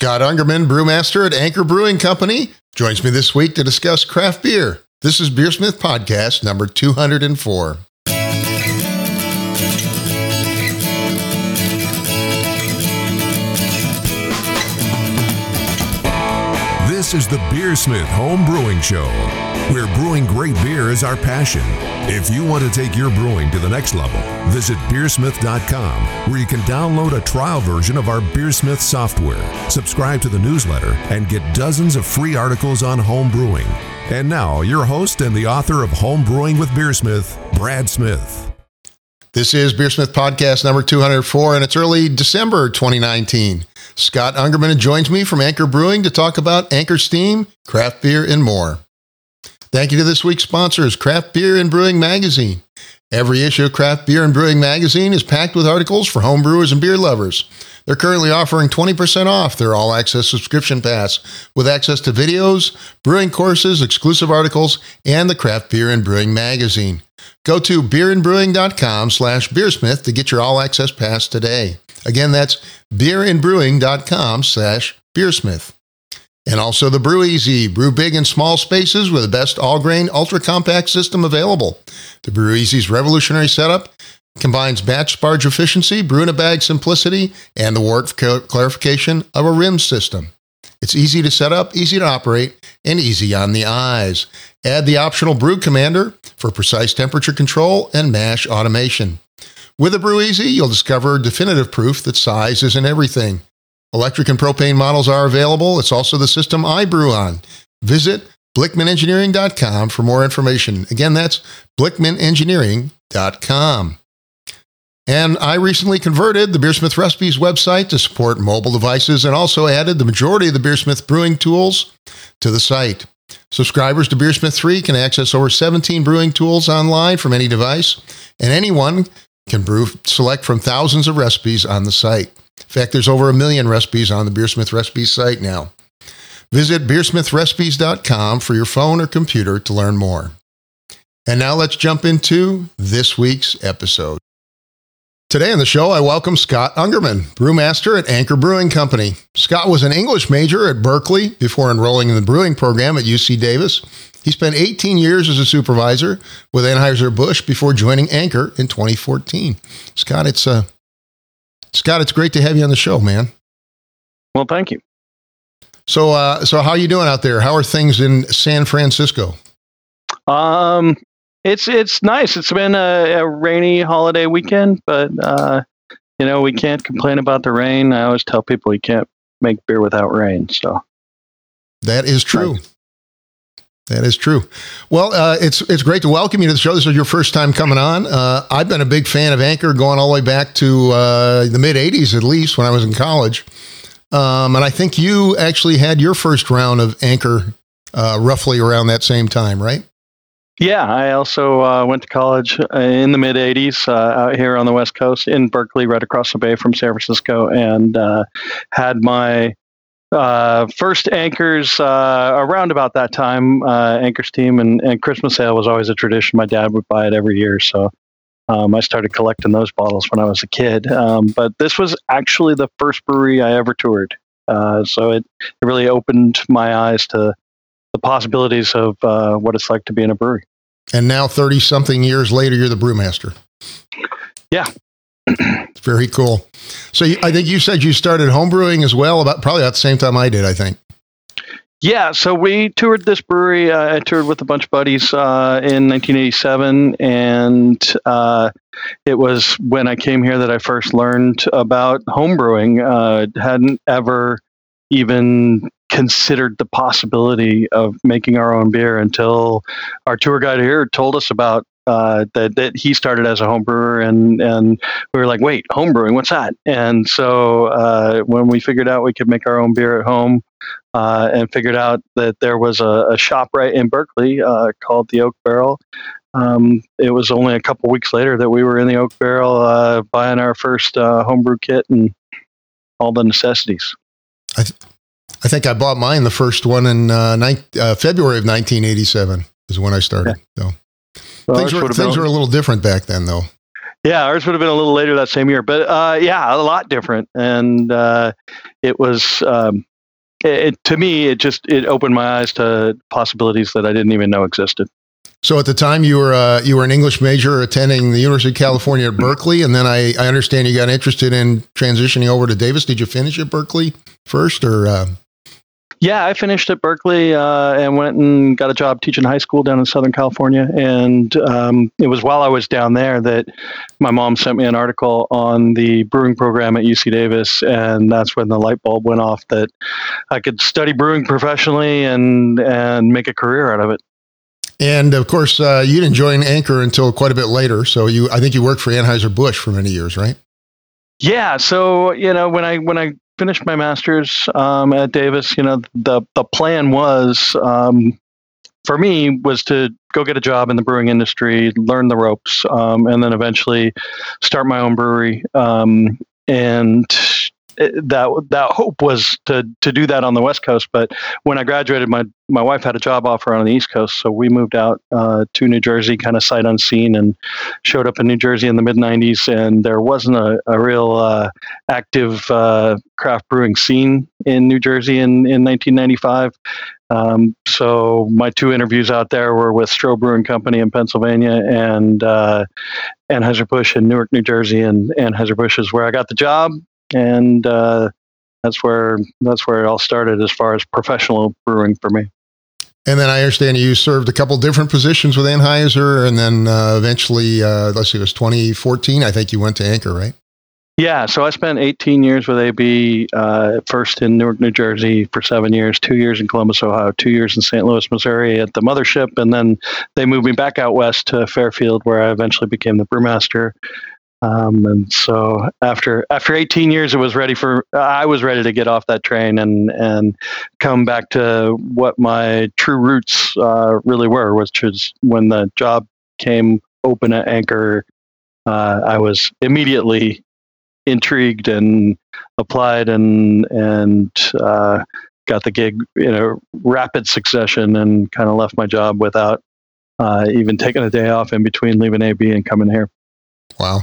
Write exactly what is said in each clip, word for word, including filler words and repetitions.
Scott Ungerman, brewmaster at Anchor Brewing Company, joins me this week to discuss craft beer. This is Beersmith Podcast number two hundred four. This is the Beersmith Home Brewing Show, where brewing great beer is our passion. If you want to take your brewing to the next level, visit beersmith dot com, where you can download a trial version of our Beersmith software, subscribe to the newsletter, and get dozens of free articles on home brewing. And now, your host and the author of Home Brewing with Beersmith, Brad Smith. This is Beersmith Podcast number two hundred four, and it's early December twenty nineteen. Scott Ungerman joins me from Anchor Brewing to talk about Anchor Steam, craft beer, and more. Thank you to this week's sponsors, Craft Beer and Brewing Magazine. Every issue of Craft Beer and Brewing Magazine is packed with articles for home brewers and beer lovers. They're currently offering twenty percent off their all-access subscription pass with access to videos, brewing courses, exclusive articles, and the Craft Beer and Brewing Magazine. Go to beerandbrewing.com slash beersmith to get your all-access pass today. Again, that's beerandbrewing.com slash beersmith. And also the Brew Easy. Brew big in small spaces with the best all-grain, ultra-compact system available. The Brew Easy's revolutionary setup combines batch sparge efficiency, brew-in-a-bag simplicity, and the wort clarification of a rim system. It's easy to set up, easy to operate, and easy on the eyes. Add the optional Brew Commander for precise temperature control and mash automation. With a Brew Easy, you'll discover definitive proof that size isn't everything. Electric and propane models are available. It's also the system I brew on. Visit blickman engineering dot com for more information. Again, that's blickman engineering dot com. And I recently converted the Beersmith Recipes website to support mobile devices and also added the majority of the Beersmith brewing tools to the site. Subscribers to Beersmith three can access over seventeen brewing tools online from any device, and anyone can brew select from thousands of recipes on the site. In fact, there's over a million recipes on the Beersmith Recipes site now. Visit beersmith recipes dot com for your phone or computer to learn more. And now let's jump into this week's episode. Today on the show, I welcome Scott Ungerman, brewmaster at Anchor Brewing Company. Scott was an English major at Berkeley before enrolling in the brewing program at U C Davis. He spent eighteen years as a supervisor with Anheuser-Busch before joining Anchor in twenty fourteen. Scott, it's uh, Scott, it's great to have you on the show, man. Well, thank you. So, uh, so how are you doing out there? How are things in San Francisco? Um, it's it's nice. It's been a, a rainy holiday weekend, but uh, you know, we can't complain about the rain. I always tell people you can't make beer without rain. So that is true. Nice. That is true. Well, uh, it's it's great to welcome you to the show. This is your first time coming on. Uh, I've been a big fan of Anchor going all the way back to uh, the mid-eighties, at least, when I was in college. Um, and I think you actually had your first round of Anchor uh, roughly around that same time, right? Yeah, I also uh, went to college uh, in the mid-eighties uh, out here on the West Coast in Berkeley, right across the bay from San Francisco, and uh, had my Uh, first Anchors uh, around about that time. Uh, Anchor Steam and, and Christmas ale was always a tradition. My dad would buy it every year, so um, I started collecting those bottles when I was a kid. Um, but this was actually the first brewery I ever toured, uh, so it, it really opened my eyes to the possibilities of uh, what it's like to be in a brewery. And now, thirty-something years later, you're the brewmaster. Yeah. It's very cool. So you, I think you said you started homebrewing as well, about probably about the same time I did, I think. Yeah, so we toured this brewery. Uh, I toured with a bunch of buddies uh, in nineteen eighty-seven, and uh, it was when I came here that I first learned about homebrewing. Uh, hadn't ever even considered the possibility of making our own beer until our tour guide here told us about Uh, that, that he started as a home brewer, and, and we were like, wait, home brewing, what's that? And so uh, when we figured out we could make our own beer at home uh, and figured out that there was a, a shop right in Berkeley uh, called the Oak Barrel, um, it was only a couple weeks later that we were in the Oak Barrel uh, buying our first uh, homebrew kit and all the necessities. I, th- I think I bought mine, the first one in uh, ni- uh, February of nineteen eighty-seven is when I started. Yeah. So. Well, things were, things been, were a little different back then, though. Yeah, ours would have been a little later that same year, but uh, yeah, a lot different. And uh, it was um, it, to me, it just it opened my eyes to possibilities that I didn't even know existed. So at the time you were uh, you were an English major attending the University of California at Berkeley, and then I, I understand you got interested in transitioning over to Davis. Did you finish at Berkeley first, or? Uh... Yeah, I finished at Berkeley uh, and went and got a job teaching high school down in Southern California. And um, it was while I was down there that my mom sent me an article on the brewing program at U C Davis, and that's when the light bulb went off that I could study brewing professionally and and make a career out of it. And of course, uh, you didn't join Anchor until quite a bit later. So you, I think you worked for Anheuser-Busch for many years, right? Yeah. So, you know, when I, when I finished my master's um, at Davis, you know, the, the plan was, um, for me, was to go get a job in the brewing industry, learn the ropes, um, and then eventually start my own brewery. Um, and that that hope was to to do that on the West Coast. But when I graduated, my my wife had a job offer on the East Coast, so we moved out uh, to New Jersey, kind of sight unseen, and showed up in New Jersey in the mid nineties. And there wasn't a, a real uh, active uh, craft brewing scene in New Jersey in, in nineteen ninety-five. Um, so my two interviews out there were with Stroh Brewing Company in Pennsylvania and uh, Anheuser-Busch in Newark, New Jersey. And Anheuser-Busch is where I got the job. And uh, that's where that's where it all started as far as professional brewing for me. And then I understand you served a couple different positions with Anheuser, and then uh, eventually, uh, let's see, it was twenty fourteen. I think you went to Anchor, right? Yeah, so I spent eighteen years with A B, uh, first in Newark, New Jersey for seven years, two years in Columbus, Ohio, two years in Saint Louis, Missouri at the mothership, and then they moved me back out west to Fairfield, where I eventually became the brewmaster. Um, and so after after eighteen years, it was ready for I was ready to get off that train and and come back to what my true roots uh, really were, which is when the job came open at Anchor. Uh, I was immediately intrigued and applied and and uh, got the gig in a rapid succession and kind of left my job without uh, even taking a day off in between leaving A B and coming here. Wow.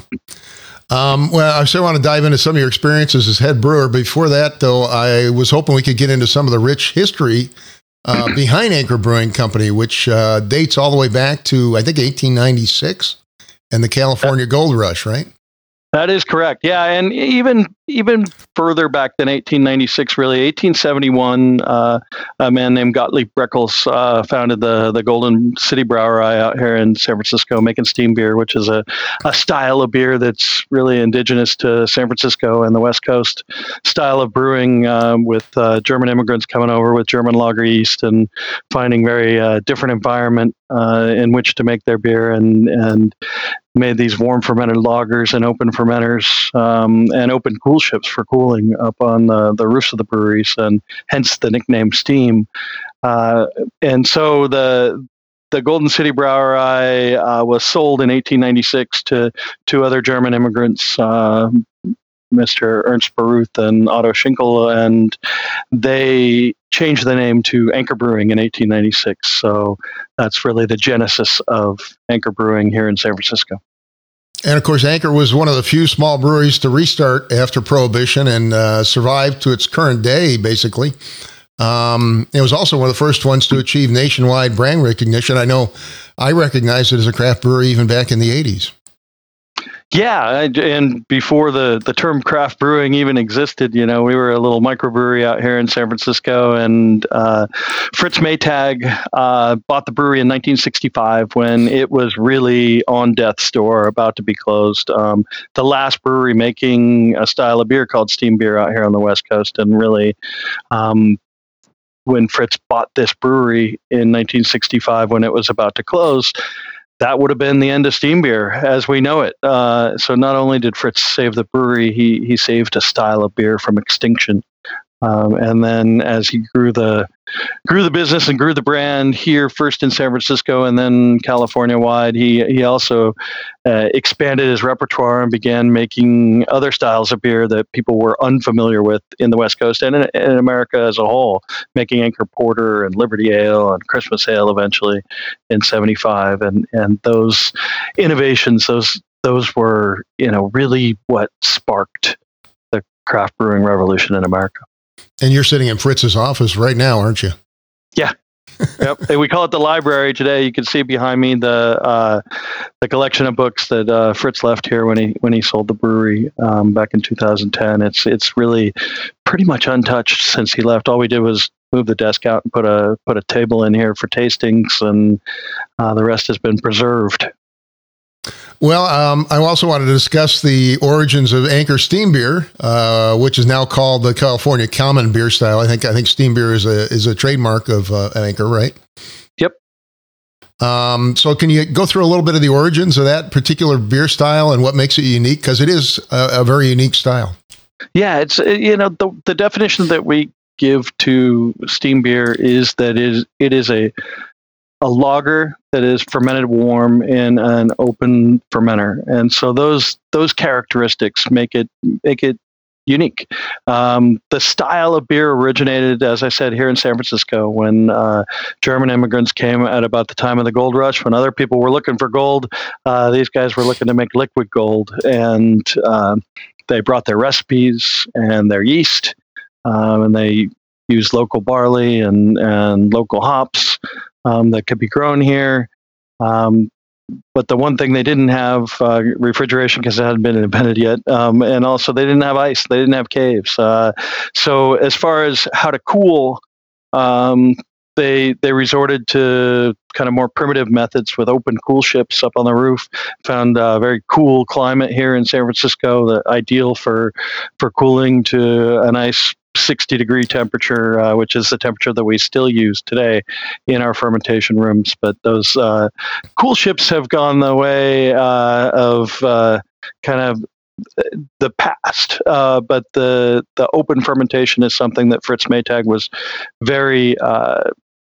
Um, well, I sure want to dive into some of your experiences as head brewer. Before that, though, I was hoping we could get into some of the rich history uh, behind Anchor Brewing Company, which uh, dates all the way back to, I think, eighteen ninety-six and the California Gold Rush, right? That is correct. Yeah, and even even further back than eighteen ninety-six, really, eighteen seventy-one, uh, a man named Gottlieb Breckels uh, founded the the Golden City Brewery out here in San Francisco, making steam beer, which is a, a style of beer that's really indigenous to San Francisco and the West Coast style of brewing, um, with uh, German immigrants coming over with German lager yeast and finding very uh, different environment uh, in which to make their beer, and and made these warm fermented lagers and open fermenters um, and open cool ships for cooling up on the, the roofs of the breweries, and hence the nickname Steam. Uh, and so the the Golden City Brauerei uh, was sold in eighteen ninety-six to two other German immigrants, uh, Mister Ernst Baruth and Otto Schinkel, and they changed the name to Anchor Brewing in eighteen ninety-six. So that's really the genesis of Anchor Brewing here in San Francisco. And of course, Anchor was one of the few small breweries to restart after Prohibition and uh, survive to its current day, basically. Um, it was also one of the first ones to achieve nationwide brand recognition. I know I recognized it as a craft brewery even back in the eighties. Yeah, and before the, the term craft brewing even existed, you know, we were a little microbrewery out here in San Francisco, and uh, Fritz Maytag uh, bought the brewery in nineteen sixty-five when it was really on death's door, about to be closed. Um, the last brewery making a style of beer called steam beer out here on the West Coast, and really, um, when Fritz bought this brewery in nineteen sixty-five when it was about to close, that would have been the end of steam beer as we know it. Uh, so not only did Fritz save the brewery, he he saved a style of beer from extinction. Um, and then as he grew the grew the business and grew the brand here, first in San Francisco and then California wide, he he also uh, expanded his repertoire and began making other styles of beer that people were unfamiliar with in the West Coast and in, in America as a whole, making Anchor Porter and Liberty Ale and Christmas Ale eventually in seventy-five. And and those innovations, those those were, you know, really what sparked the craft brewing revolution in America. And you're sitting in Fritz's office right now, aren't you? Yeah. Yep. And we call it the library today. You can see behind me the uh, the collection of books that uh, Fritz left here when he when he sold the brewery um, back in two thousand ten. It's it's really pretty much untouched since he left. All we did was move the desk out and put a put a table in here for tastings, and uh, the rest has been preserved. Well, um, I also wanted to discuss the origins of Anchor Steam Beer, uh, which is now called the California Common Beer Style. I think I think Steam Beer is a is a trademark of uh, Anchor, right? Yep. Um, so, can you go through a little bit of the origins of that particular beer style and what makes it unique? Because it is a, a very unique style. Yeah, it's you know the the definition that we give to steam beer is that it is it is a a lager that is fermented warm in an open fermenter, and so those those characteristics make it make it unique. Um, the style of beer originated, as I said, here in San Francisco when uh, German immigrants came at about the time of the gold rush. When other people were looking for gold, uh, these guys were looking to make liquid gold, and um, they brought their recipes and their yeast, um, and they used local barley and and local hops. Um, that could be grown here. Um, but the one thing they didn't have uh, refrigeration because it hadn't been invented yet. Um, and also they didn't have ice. They didn't have caves. Uh, so as far as how to cool, um, they they resorted to kind of more primitive methods with open cool ships up on the roof. Found a very cool climate here in San Francisco, that ideal for for cooling to a nice sixty degree temperature, uh, which is the temperature that we still use today in our fermentation rooms. But those uh, cool ships have gone the way uh, of uh, kind of the past. Uh, but the the open fermentation is something that Fritz Maytag was very uh,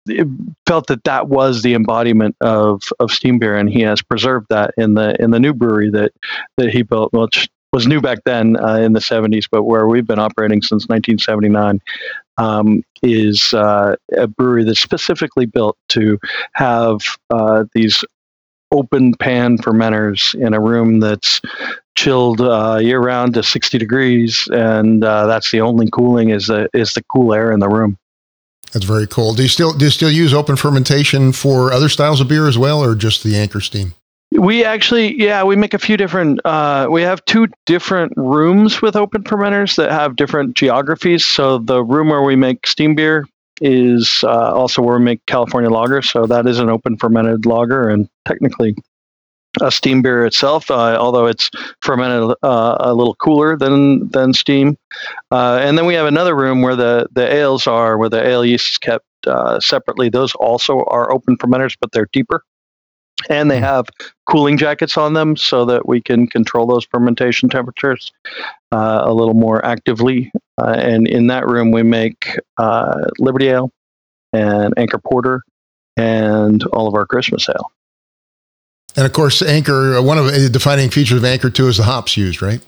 felt that that was the embodiment of of steam beer, and he has preserved that in the in the new brewery that that he built, which was new back then uh, in the seventies, but where we've been operating since nineteen seventy-nine, um, is uh, a brewery that's specifically built to have uh, these open pan fermenters in a room that's chilled uh, year round to sixty degrees, and uh, that's the only cooling is the is the cool air in the room. That's very cool. Do you still do you still use open fermentation for other styles of beer as well, or just the Anchor Steam? We actually, yeah, we make a few different, uh, we have two different rooms with open fermenters that have different geographies. So the room where we make steam beer is uh, also where we make California lager. So that is an open fermented lager and technically a steam beer itself, uh, although it's fermented uh, a little cooler than than steam. Uh, and then we have another room where the, the ales are, where the ale yeast is kept uh, separately. Those also are open fermenters, but they're deeper. And they have cooling jackets on them so that we can control those fermentation temperatures uh, a little more actively. Uh, and in that room, we make uh, Liberty Ale and Anchor Porter and all of our Christmas Ale. And of course, Anchor, one of the defining features of Anchor too is the hops used, right?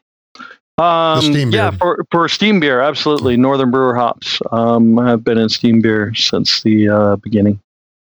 Um, the steam beer. Yeah, for, for steam beer, absolutely. Northern Brewer hops um, have been in steam beer since the uh, beginning.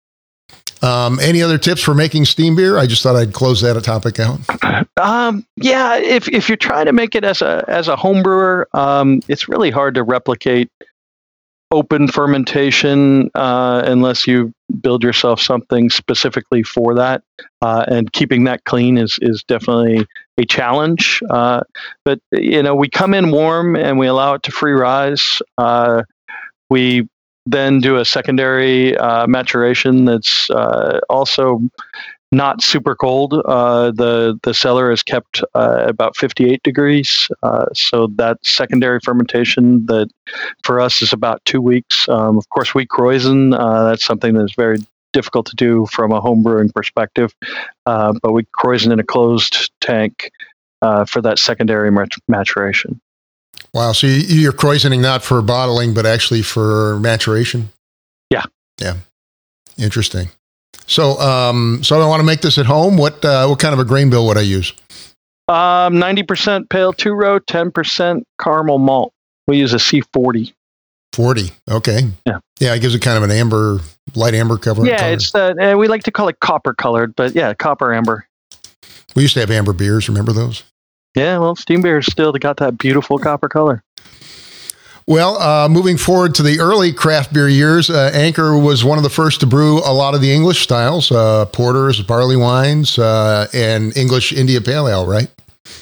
Um, any other tips for making steam beer? I just thought I'd close that topic out. Um, yeah, if if you're trying to make it as a as a home brewer, um, it's really hard to replicate open fermentation uh, unless you build yourself something specifically for that. Uh, and keeping that clean is is definitely a challenge. Uh, but you know, we come in warm and we allow it to free rise. Uh, we then do a secondary uh, maturation that's uh, also not super cold. Uh, the the cellar is kept uh, about fifty-eight degrees, uh, so that secondary fermentation that for us is about two weeks. Um, of course, we krausen. Uh, that's something that's very difficult to do from a home brewing perspective, uh, but we krausen in a closed tank uh, for that secondary mat- maturation. Wow. So you're krausening not for bottling, but actually for maturation? Yeah. Yeah. Interesting. So, um, so I want to make this at home. What, uh, what kind of a grain bill would I use? Um, ninety percent pale two row, ten percent caramel malt. We use a C forty. forty. Okay. Yeah. Yeah. It gives it kind of an amber, light amber cover. Yeah. color. It's the, uh, we like to call it copper colored, but yeah, copper amber. We used to have amber beers. Remember those? Yeah, well, steam beer still got that beautiful copper color. Well, uh, moving forward to the early craft beer years, uh, Anchor was one of the first to brew a lot of the English styles, uh, porters, barley wines, uh, and English India Pale Ale, right?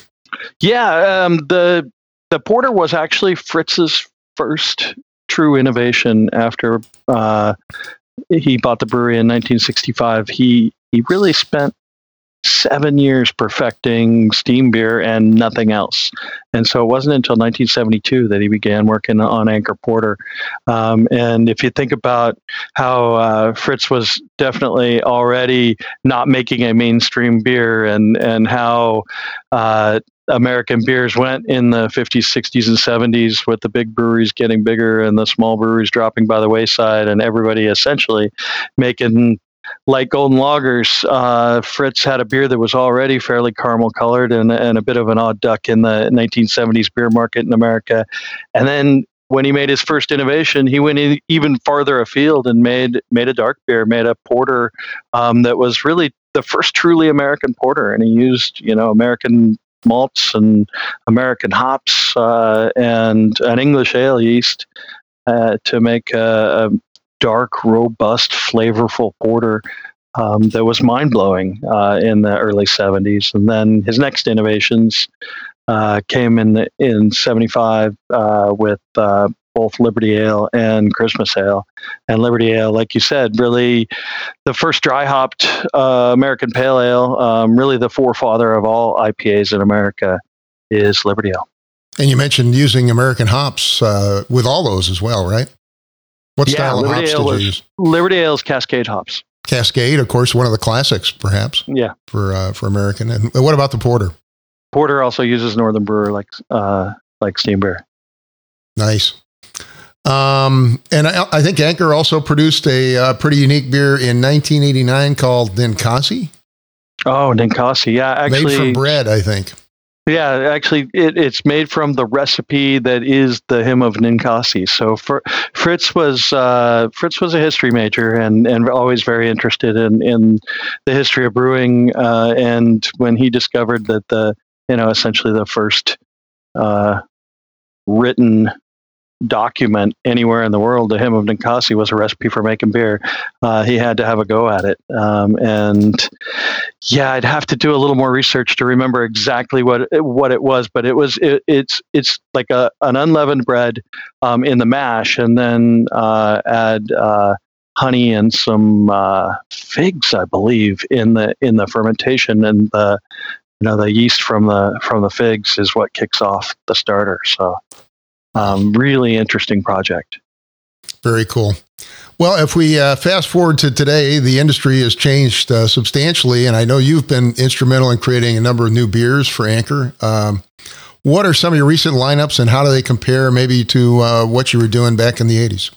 Yeah, um, the the porter was actually Fritz's first true innovation after uh, he bought the brewery in nineteen sixty-five. He he really spent seven years perfecting steam beer and nothing else. And so it wasn't until nineteen seventy-two that he began working on Anchor Porter. Um, and if you think about how uh, Fritz was definitely already not making a mainstream beer, and, and how uh, American beers went in the fifties, sixties, and seventies, with the big breweries getting bigger and the small breweries dropping by the wayside, and everybody essentially making like golden lagers. uh, Fritz had a beer that was already fairly caramel colored and, and a bit of an odd duck in the nineteen seventies beer market in America. And then when he made his first innovation, he went in even farther afield and made made a dark beer, made a porter um, that was really the first truly American porter. And he used, you know, American malts and American hops uh, and an English ale yeast uh, to make a, a dark, robust, flavorful porter um, that was mind-blowing uh, in the early seventies. And then his next innovations uh, came in the, in seventy-five uh, with uh, both Liberty Ale and Christmas Ale. And Liberty Ale, like you said, really the first dry-hopped uh, American Pale Ale, um, really the forefather of all I P As in America, is Liberty Ale. And you mentioned using American hops uh, with all those as well, right? What yeah, style Liberty of hops Ale did was, you use? Liberty Ale's Cascade hops. Cascade, of course, one of the classics, perhaps. Yeah, for uh, for American. And what about the porter? Porter also uses Northern Brewer like uh, like steam beer. Nice. Um, and I, I think Anchor also produced a uh, pretty unique beer in nineteen eighty-nine called Ninkasi. Oh, Ninkasi, yeah, actually made from bread, I think. Yeah, actually, it, it's made from the recipe that is the hymn of Ninkasi. So for, Fritz was uh, Fritz was a history major and, and always very interested in, in the history of brewing. Uh, and when he discovered that the you know essentially the first uh, written document anywhere in the world, the hymn of Ninkasi, was a recipe for making beer, uh, he had to have a go at it. Um, and yeah, I'd have to do a little more research to remember exactly what it, what it was, but it was it, it's it's like a an unleavened bread um, in the mash, and then uh, add uh, honey and some uh, figs, I believe, in the in the fermentation, and the you know the yeast from the from the figs is what kicks off the starter. So. Um, really interesting project. Very cool. Well, if we uh, fast forward to today, the industry has changed uh, substantially, and I know you've been instrumental in creating a number of new beers for Anchor. Um, what are some of your recent lineups, and how do they compare maybe to uh, what you were doing back in the eighties?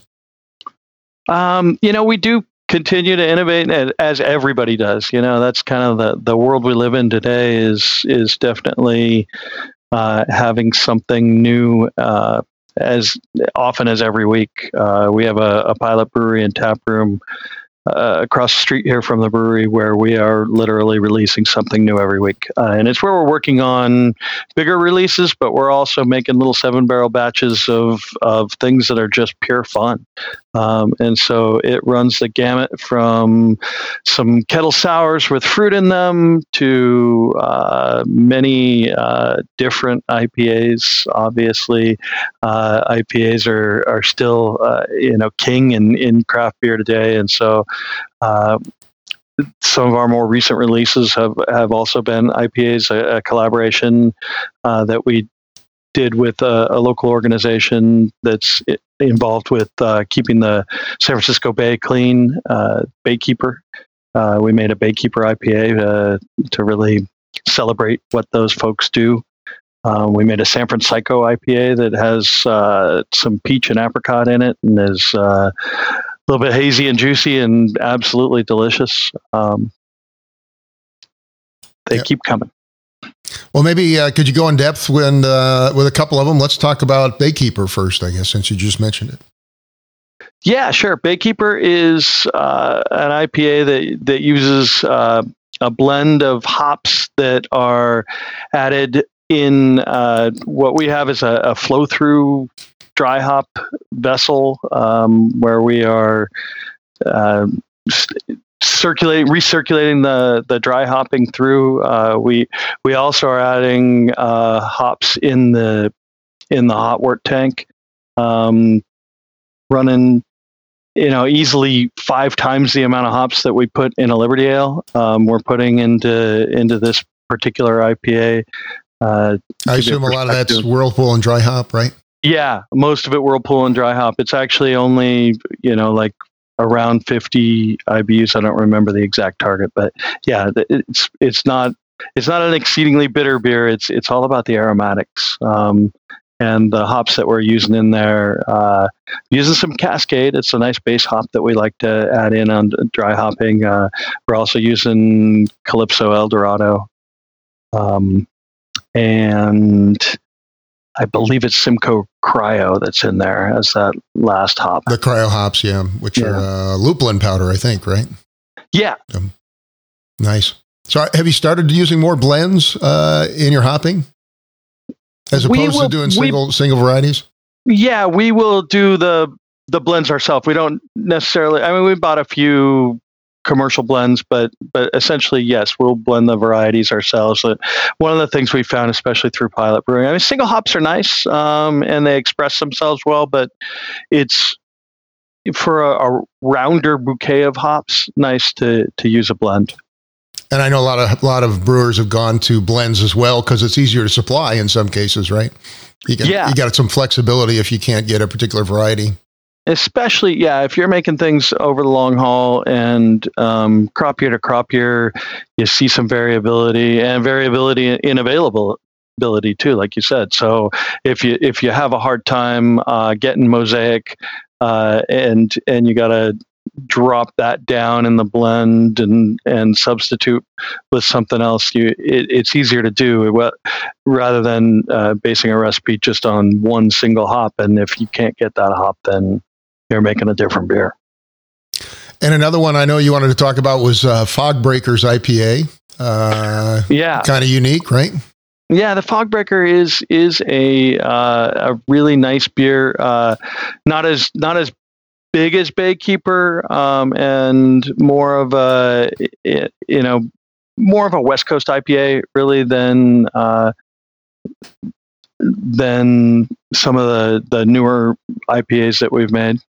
Um, you know, we do continue to innovate, as everybody does. You know, that's kind of the, the world we live in today is is definitely uh, having something new uh, as often as every week. Uh, we have a, a pilot brewery and tap room uh, across the street here from the brewery where we are literally releasing something new every week. Uh, and it's where we're working on bigger releases, but we're also making little seven barrel batches of, of things that are just pure fun. Um, and so it runs the gamut from some kettle sours with fruit in them to uh, many uh, different I P As. Obviously, uh, I P As are are still uh, you know king in, in craft beer today, and so uh, some of our more recent releases have, have also been I P As. A, a collaboration uh, that we did with a, a local organization that's involved with uh, keeping the San Francisco Bay clean, uh, Baykeeper. Uh, we made a Baykeeper I P A uh, to really celebrate what those folks do. Um, we made a San Francisco I P A that has uh, some peach and apricot in it and is uh, a little bit hazy and juicy and absolutely delicious. Um, they yep. keep coming. Well, maybe uh, could you go in depth when, uh, with a couple of them? Let's talk about Baykeeper first, I guess, since you just mentioned it. Yeah, sure. Baykeeper is uh, an I P A that that uses uh, a blend of hops that are added in uh, what we have is a, a flow through dry hop vessel um, where we are uh, circulating, recirculating the, the dry hopping through. Uh, we we also are adding uh, hops in the in the hot wort tank, um, running you know easily five times the amount of hops that we put in a Liberty Ale. Um, we're putting into into this particular I P A. Uh, I assume a lot of that's Whirlpool and dry hop, right? Yeah, most of it Whirlpool and dry hop. It's actually only, you know, like around fifty I B Us. I don't remember the exact target, but yeah, it's it's not it's not an exceedingly bitter beer. It's it's all about the aromatics um, and the hops that we're using in there. Uh, using some Cascade. It's a nice base hop that we like to add in on dry hopping. Uh, we're also using Calypso Eldorado. Um, and I believe it's Simcoe Cryo that's in there as that last hop. The cryo hops, yeah, which yeah. are uh, lupulin powder, I think, right? Yeah. Um, nice. So have you started using more blends uh, in your hopping as opposed will, to doing single we, single varieties? Yeah, we will do the the blends ourselves. We don't necessarily, I mean, we bought a few commercial blends, but but essentially, yes, we'll blend the varieties ourselves. Uh, one of the things we found, especially through Pilot Brewing, I mean, single hops are nice um, and they express themselves well, but it's for a, a rounder bouquet of hops, nice to to use a blend. And I know a lot of a lot of brewers have gone to blends as well because it's easier to supply in some cases, right? You can, yeah, you got some flexibility if you can't get a particular variety. Especially, yeah, if you're making things over the long haul and um, crop year to crop year, you see some variability and variability in availability too, like you said. So if you if you have a hard time uh, getting Mosaic uh, and and you got to drop that down in the blend and and substitute with something else, you it, it's easier to do rather than uh, basing a recipe just on one single hop. And if you can't get that hop, then you're making a different beer. And another one I know you wanted to talk about was uh, Fog Breakers I P A. Uh, yeah, kind of unique, right? Yeah, the Fog Breaker is is a uh, a really nice beer. Uh, not as not as big as Baykeeper, um, and more of a you know more of a West Coast I P A really than uh, than some of the the newer I P As that we've made.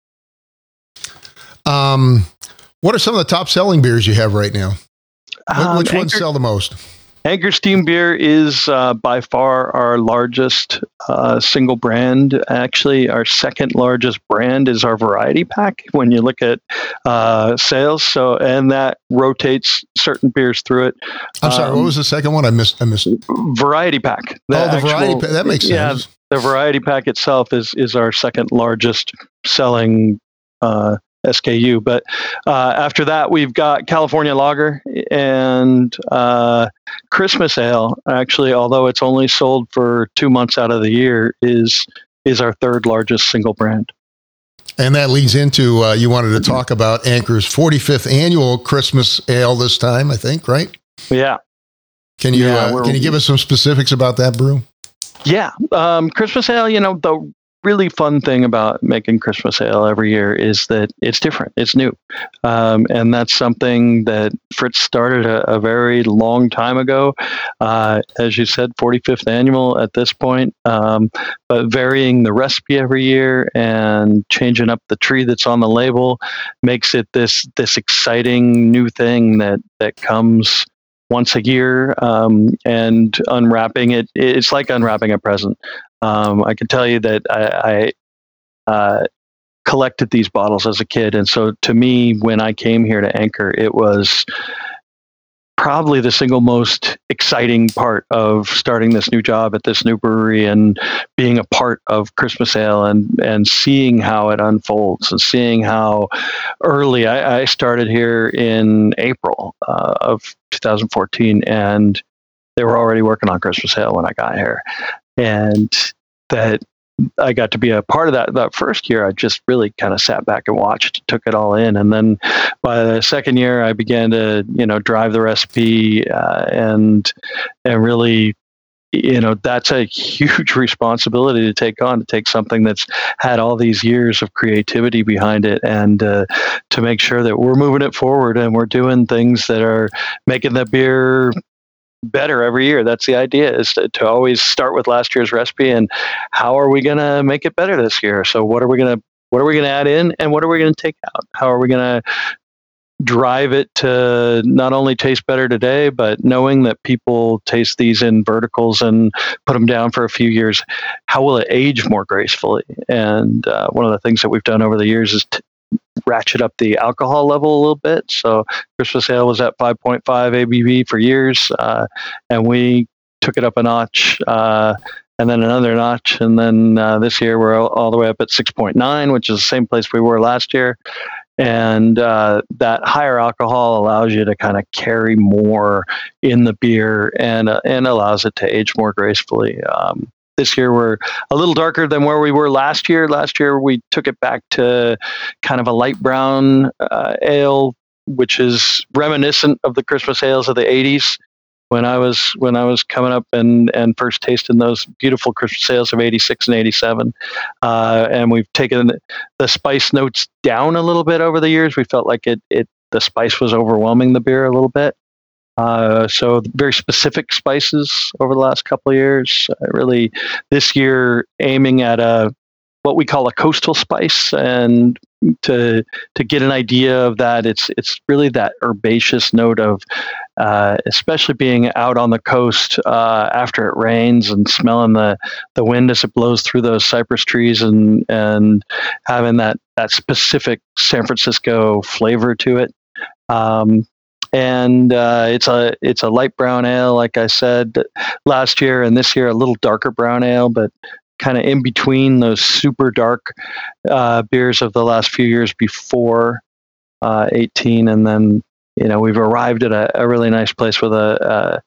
Um, what are some of the top selling beers you have right now? Um, Which ones Anchor, sell the most? Anchor Steam Beer is uh, by far our largest uh, single brand. Actually, our second largest brand is our variety pack when you look at uh, sales. So, and that rotates certain beers through it. I'm sorry, um, what was the second one? I missed. I missed. Variety pack. The oh, the actual, variety pack. That makes sense. Yeah, the variety pack itself is is our second largest selling uh, S K U. But uh, after that, we've got California Lager and uh, Christmas Ale. Actually, although it's only sold for two months out of the year, is is our third largest single brand. And that leads into uh, you wanted to talk about Anchor's forty-fifth annual Christmas Ale this time, I think, right? Yeah. Can you yeah, uh, can you give us some specifics about that brew? Yeah, um, Christmas Ale. You know, the really fun thing about making Christmas Ale every year is that it's different, it's new, um, and that's something that Fritz started a, a very long time ago. Uh, as you said, forty-fifth annual at this point, um, but varying the recipe every year and changing up the tree that's on the label makes it this this exciting new thing that that comes once a year, um, and unwrapping it, it's like unwrapping a present. Um, I can tell you that I, I uh, collected these bottles as a kid. And so to me, when I came here to Anchor, it was probably the single most exciting part of starting this new job at this new brewery and being a part of Christmas Ale and, and seeing how it unfolds and seeing how early I, I started here in April uh, of two thousand fourteen, and they were already working on Christmas Ale when I got here. And that I got to be a part of that. That first year, I just really kind of sat back and watched, took it all in. And then by the second year, I began to, you know, drive the recipe uh, and and really you know, that's a huge responsibility to take on, to take something that's had all these years of creativity behind it, and uh, to make sure that we're moving it forward and we're doing things that are making the beer better every year. That's the idea, is to, to always start with last year's recipe and how are we going to make it better this year? So what are we going to, what are we going to add in and what are we going to take out? How are we going to drive it to not only taste better today, but knowing that people taste these in verticals and put them down for a few years, how will it age more gracefully? And uh, one of the things that we've done over the years is to ratchet up the alcohol level a little bit. So Christmas Ale was at five point five A B V for years, uh, and we took it up a notch, uh, and then another notch, and then uh, this year we're all, all the way up at six point nine, which is the same place we were last year. And uh, that higher alcohol allows you to kind of carry more in the beer, and uh, and allows it to age more gracefully. Um, this year we're a little darker than where we were last year. Last year we took it back to kind of a light brown uh, ale, which is reminiscent of the Christmas ales of the eighties. When I was when I was coming up and, and first tasting those beautiful Christmas ales of eighty-six and eighty-seven, uh, and we've taken the spice notes down a little bit over the years. We felt like it it the spice was overwhelming the beer a little bit. Uh, so very specific spices over the last couple of years. Uh, really, this year aiming at a what we call a coastal spice, and to to get an idea of that, it's it's really that herbaceous note of, uh, especially being out on the coast uh, after it rains and smelling the, the wind as it blows through those cypress trees, and and having that that specific San Francisco flavor to it. Um, and uh, it's a it's a light brown ale, like I said last year, and this year a little darker brown ale, but kind of in between those super dark uh, beers of the last few years before uh, eighteen, and then you know we've arrived at a, a really nice place with a,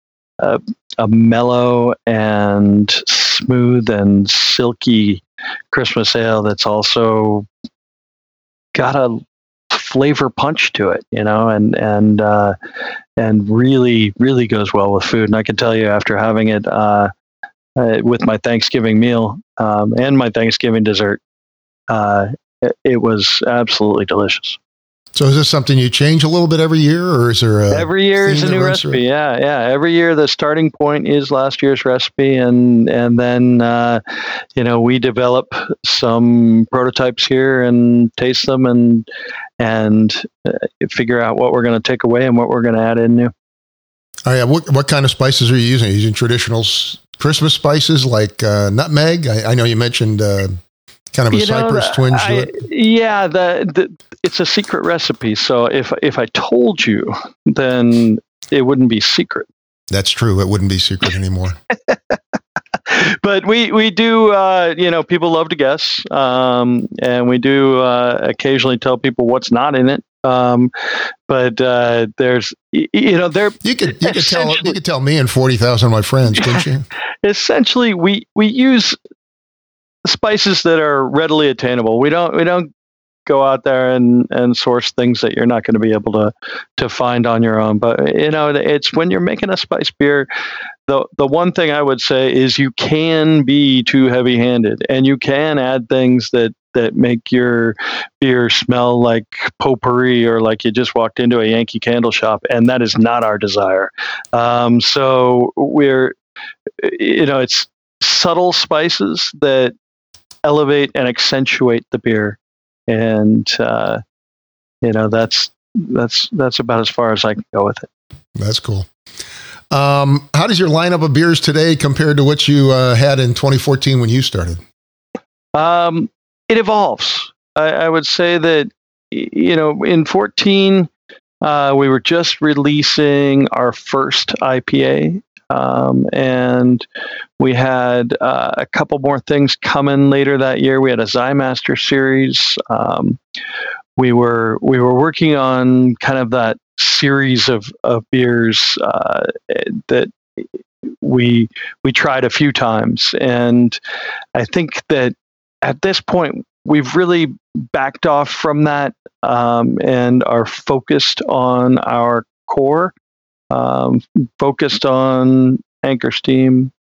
a a a mellow and smooth and silky Christmas ale that's also got a flavor punch to it, you know, and and uh, and really really goes well with food. And I can tell you, after having it. Uh, Uh, with my Thanksgiving meal um, and my Thanksgiving dessert, uh, it, it was absolutely delicious. So is this something you change a little bit every year, or is there a every year is a new recipe? Yeah, yeah. Every year the starting point is last year's recipe, and and then uh, you know we develop some prototypes here and taste them and and uh, figure out what we're going to take away and what we're going to add in new. Oh yeah, what what kind of spices are you using? Are you using traditional s- Christmas spices like uh, nutmeg? I, I know you mentioned uh, kind of a you know, cypress twinge to it. Yeah, the, the it's a secret recipe. So if if I told you, then it wouldn't be secret. That's true. It wouldn't be secret anymore. But we we do. Uh, you know, people love to guess, um, and we do uh, occasionally tell people what's not in it. Um, but uh, there's, you know, there. You could you could tell you could tell me and forty thousand of my friends, couldn't you? Essentially, we we use spices that are readily attainable. We don't we don't go out there and, and source things that you're not going to be able to to find on your own. But you know, it's when you're making a spice beer. The the one thing I would say is you can be too heavy-handed, and you can add things that. that make your beer smell like potpourri or like you just walked into a Yankee Candle shop, and that is not our desire. Um, so we're, you know, it's subtle spices that elevate and accentuate the beer, and uh, you know that's that's that's about as far as I can go with it. That's cool. Um, how does your lineup of beers today compare to what you uh, had in twenty fourteen when you started? Um. It evolves. I, I would say that, you know, in fourteen, uh, we were just releasing our first I P A, um, and we had uh, a couple more things coming later that year. We had a Zymaster series. Um, we were we were working on kind of that series of of beers uh, that we we tried a few times, and I think that. At this point, we've really backed off from that um, and are focused on our core, um, focused on Anchor Steam,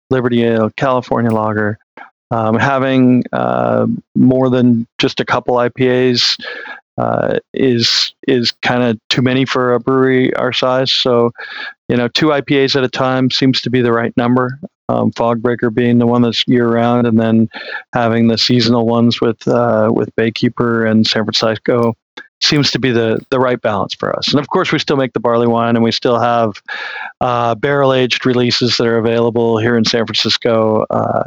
Liberty Ale, California Lager. Um, having uh, more than just a couple I P As uh, is is kind of too many for a brewery our size. So, you know, two I P As at a time seems to be the right number. Um, Fogbreaker being the one that's year round, and then having the seasonal ones with uh, with Baykeeper and San Francisco seems to be the the right balance for us. And of course, we still make the barley wine, and we still have uh, barrel aged releases that are available here in San Francisco. Uh,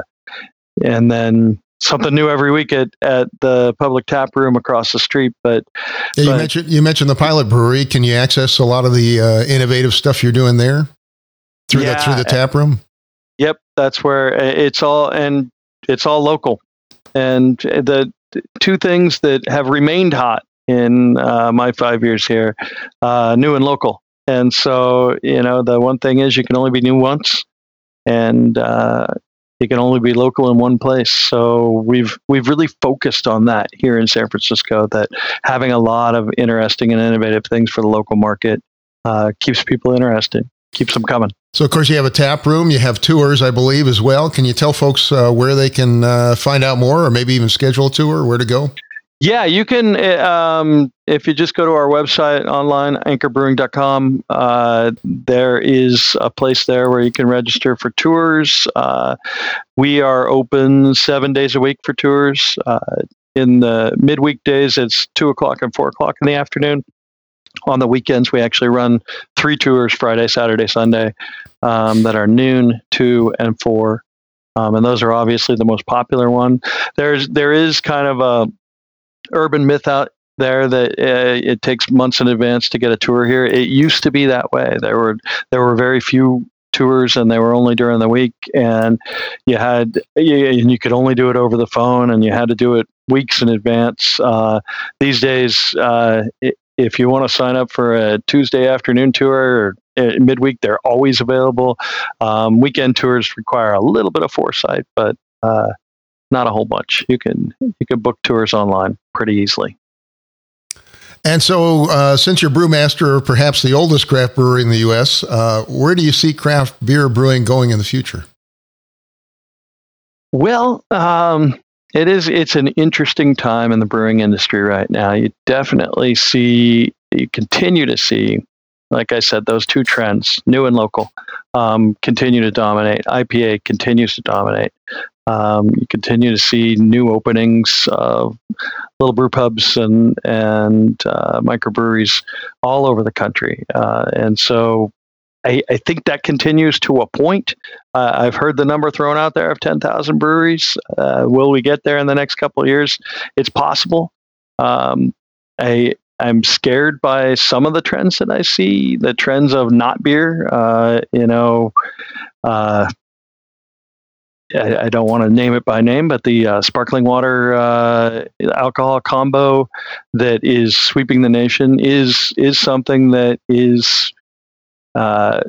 and then something new every week at, at the public tap room across the street. But, yeah, you but, mentioned you mentioned the pilot brewery. Can you access a lot of the uh, innovative stuff you're doing there through yeah, the through the tap room? Yep, that's where it's all, and it's all local. And the two things that have remained hot in uh, my five years here, uh, new and local. And so, you know, the one thing is you can only be new once, and uh, you can only be local in one place. So we've we've really focused on that here in San Francisco, that having a lot of interesting and innovative things for the local market uh, keeps people interested, keeps them coming. So, of course, you have a tap room. You have tours, I believe, as well. Can you tell folks uh, where they can uh, find out more, or maybe even schedule a tour, where to go? Yeah, you can, um, if you just go to our website online, anchor brewing dot com, uh, there is a place there where you can register for tours. Uh, we are open seven days a week for tours. Uh, in the midweek days, it's two o'clock and four o'clock in the afternoon. On the weekends, we actually run three tours, Friday, Saturday, Sunday, um, that are noon, two, and four. Um, and those are obviously the most popular one. There's, there is kind of a urban myth out there that uh, it takes months in advance to get a tour here. It used to be that way. There were there were very few tours, and they were only during the week, and you had you, and you could only do it over the phone, and you had to do it weeks in advance. Uh, these days, uh, it, if you want to sign up for a Tuesday afternoon tour or uh, midweek, they're always available. Um, weekend tours require a little bit of foresight, but uh, not a whole bunch. You can you can book tours online pretty easily. And so, uh, since you're brewmaster of perhaps the oldest craft brewery in the U S, uh, where do you see craft beer brewing going in the future? Well, um, it is. It's an interesting time in the brewing industry right now. You definitely see, you continue to see, like I said, those two trends, new and local, um, continue to dominate. I P A continues to dominate. Um, you continue to see new openings of little brew pubs and and uh, microbreweries all over the country, uh, and so I, I think that continues to a point. Uh, I've heard the number thrown out there of ten thousand breweries. Uh, will we get there in the next couple of years? It's possible. Um, I I'm scared by some of the trends that I see. The trends of not beer. Uh, you know. Uh, I, I don't want to name it by name, but the uh, sparkling water uh, alcohol combo that is sweeping the nation is is something that is uh,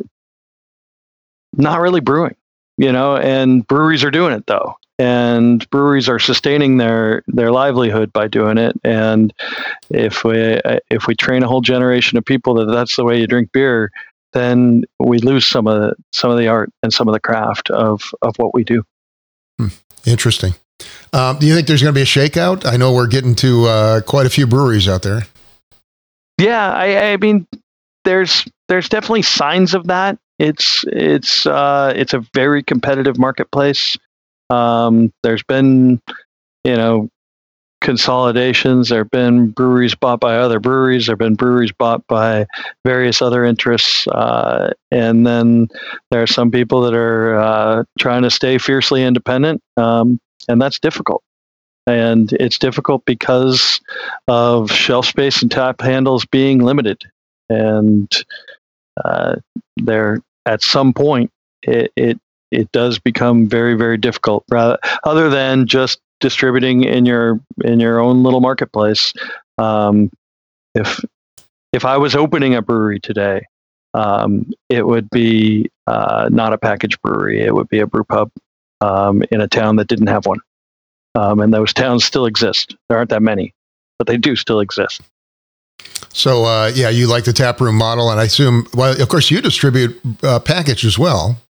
not really brewing, you know. And breweries are doing it though, and breweries are sustaining their their livelihood by doing it. And if we if we train a whole generation of people that that's the way you drink beer, then we lose some of the, some of the art and some of the craft of of what we do. Hmm. Interesting. Um, do you think there's going to be a shakeout? I know we're getting to uh, quite a few breweries out there. Yeah, I, I mean, there's there's definitely signs of that. It's it's uh, it's a very competitive marketplace. Um, there's been, you know, consolidations. There have been breweries bought by other breweries. There have been breweries bought by various other interests. Uh, and then there are some people that are uh, trying to stay fiercely independent. Um, and that's difficult. And it's difficult because of shelf space and tap handles being limited. And uh, there, at some point, it, it it does become very, very difficult. Rather, other than just distributing in your in your own little marketplace. Um, if if I was opening a brewery today, um, it would be uh, not a packaged brewery. It would be a brew pub um, in a town that didn't have one. Um, and those towns still exist. There aren't that many, but they do still exist. So, uh, yeah, you like the taproom model, and I assume, well, of course, you distribute uh, package as well.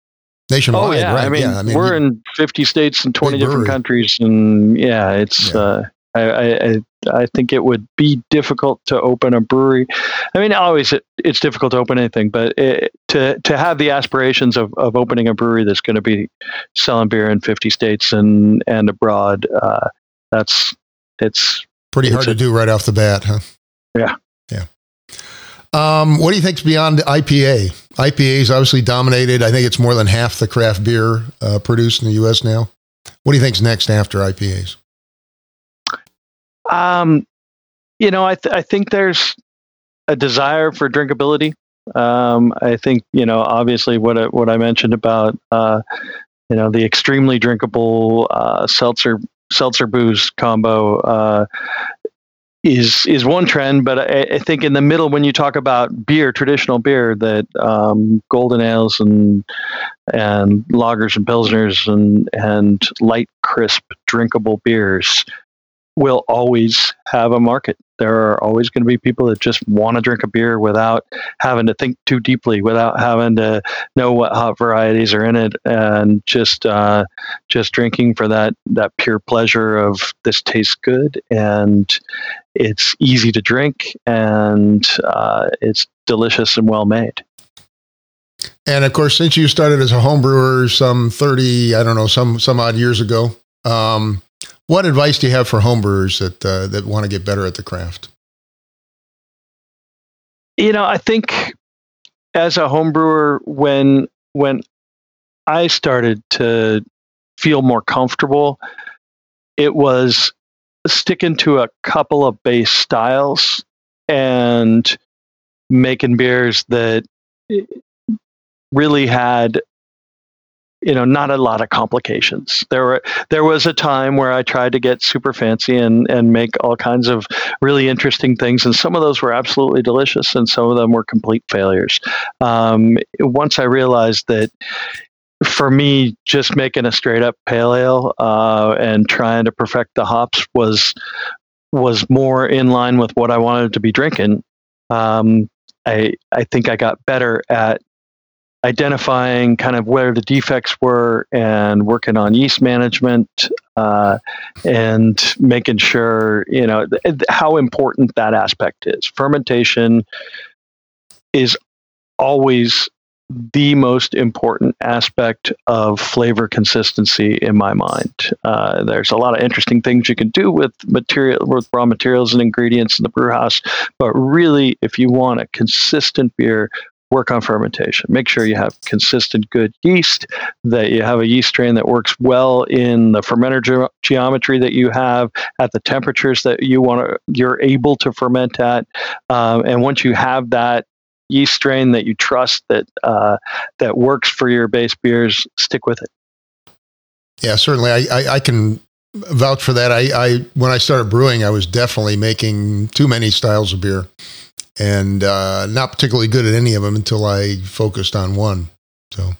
Nationwide, oh, yeah. right? I mean, yeah, I mean we're you, in fifty states and twenty different brewery. countries, and yeah, it's. Yeah. Uh, I, I I think it would be difficult to open a brewery. I mean, always it, it's difficult to open anything, but it, to to have the aspirations of, of opening a brewery that's going to be selling beer in fifty states and and abroad, uh, that's it's pretty it's hard a, to do right off the bat, huh? Yeah, yeah. Um, what do you think's beyond I P A? I P A is obviously dominated. I think it's more than half the craft beer uh, produced in the U S now. What do you think's next after I P As? Um, you know, I th- I think there's a desire for drinkability. Um, I think you know, obviously, what I, what I mentioned about uh, you know the extremely drinkable uh, seltzer seltzer booze combo uh, is is one trend. But I, I think in the middle, when you talk about beer, traditional beer, that um, golden ales and and lagers and pilsners and and light, crisp, drinkable beers will always have a market. There are always going to be people that just want to drink a beer without having to think too deeply, without having to know what hop varieties are in it, and just uh, just drinking for that that pure pleasure of this tastes good and it's easy to drink and uh, it's delicious and well made. And of course, since you started as a home brewer some thirty, I don't know, some some odd years ago, um, what advice do you have for homebrewers that uh, that want to get better at the craft? You know, I think as a homebrewer, when when I started to feel more comfortable, it was sticking to a couple of base styles and making beers that really had, you know, not a lot of complications. There were there was a time where I tried to get super fancy and and make all kinds of really interesting things, and some of those were absolutely delicious, and some of them were complete failures. Um, once I realized that, for me, just making a straight up pale ale uh, and trying to perfect the hops was was more in line with what I wanted to be drinking. Um, I I think I got better at identifying kind of where the defects were and working on yeast management uh, and making sure, you know, th- how important that aspect is. Fermentation is always the most important aspect of flavor consistency in my mind. Uh, there's a lot of interesting things you can do with material, with raw materials and ingredients in the brew house, but really, if you want a consistent beer, work on fermentation. Make sure you have consistent, good yeast, that you have a yeast strain that works well in the fermenter ge- geometry that you have, at the temperatures that you want to, you're able to ferment at. Um, and once you have that yeast strain that you trust, that uh, that works for your base beers, stick with it. Yeah, certainly. I, I, I can vouch for that. I, I when I started brewing, I was definitely making too many styles of beer, and uh, not particularly good at any of them until I focused on one. So,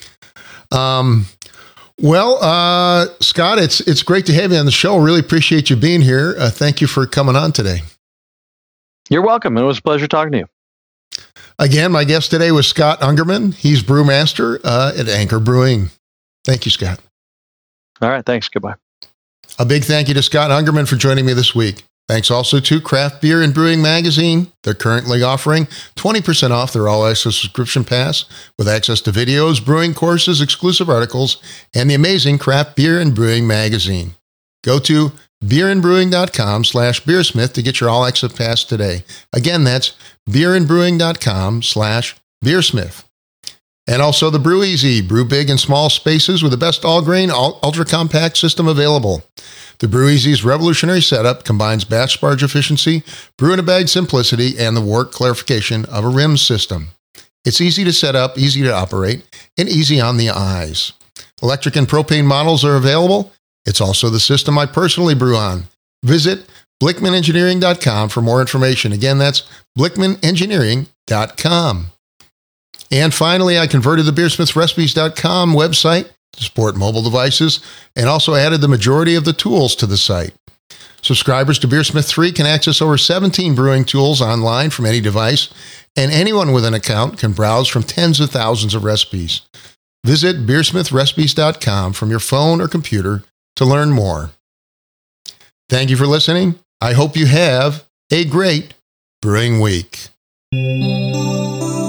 um, well, uh, Scott, it's it's great to have you on the show. Really appreciate you being here. Uh, thank you for coming on today. You're welcome. It was a pleasure talking to you. Again, my guest today was Scott Ungerman. He's brewmaster uh, at Anchor Brewing. Thank you, Scott. All right. Thanks. Goodbye. A big thank you to Scott Ungerman for joining me this week. Thanks also to Craft Beer and Brewing Magazine. They're currently offering twenty percent off their all-access subscription pass with access to videos, brewing courses, exclusive articles, and the amazing Craft Beer and Brewing Magazine. Go to beerandbrewing.com slash beersmith to get your all-access pass today. Again, that's beerandbrewing.com slash beersmith. And also the Brew Easy. Brew big in small spaces with the best all-grain, ultra-compact system available. The Brew Easy's revolutionary setup combines batch barge efficiency, brew-in-a-bag simplicity, and the wort clarification of a rim system. It's easy to set up, easy to operate, and easy on the eyes. Electric and propane models are available. It's also the system I personally brew on. Visit blickman engineering dot com for more information. Again, that's blickman engineering dot com. And finally, I converted the beersmith recipes dot com website to support mobile devices and also added the majority of the tools to the site. Subscribers to Beersmith three can access over seventeen brewing tools online from any device, and anyone with an account can browse from tens of thousands of recipes. Visit beersmith recipes dot com from your phone or computer to learn more. Thank you for listening. I hope you have a great brewing week.